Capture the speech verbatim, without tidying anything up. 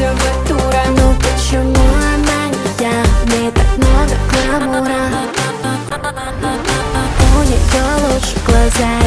дура, дура. Ну почему она не я? В ней так много гламура. У нее лучше глаза.